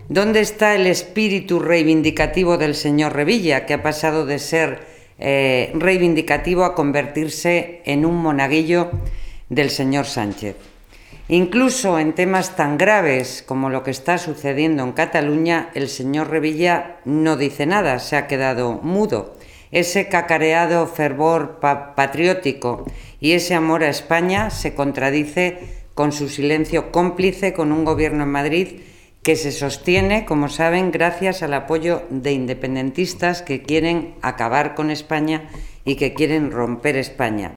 ¿Dónde está el espíritu reivindicativo del señor Revilla, que ha pasado de ser reivindicativo a convertirse en un monaguillo del señor Sánchez? Incluso en temas tan graves como lo que está sucediendo en Cataluña, el señor Revilla no dice nada, se ha quedado mudo. Ese cacareado fervor patriótico y ese amor a España se contradice con su silencio cómplice con un gobierno en Madrid que se sostiene, como saben, gracias al apoyo de independentistas que quieren acabar con España y que quieren romper España.